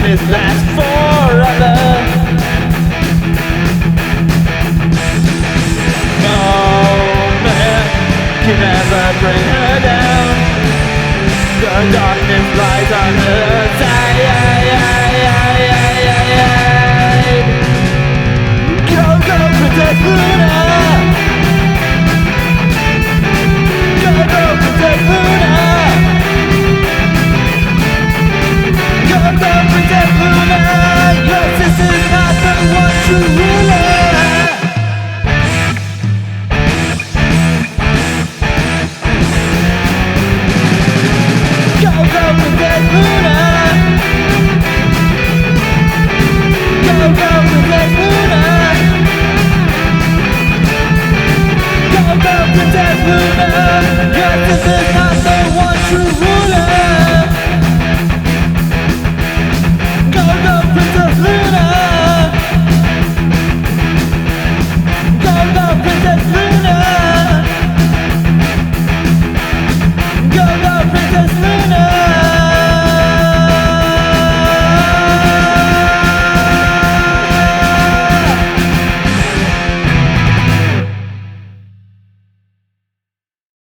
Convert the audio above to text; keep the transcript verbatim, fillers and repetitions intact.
darkness lasts forever. No man can ever bring her down. The darkness lies on her side. Go, go, Princess Luna. Go, go, Princess Luna. Go, go, Princess Luna. Your sister's not the one to rule.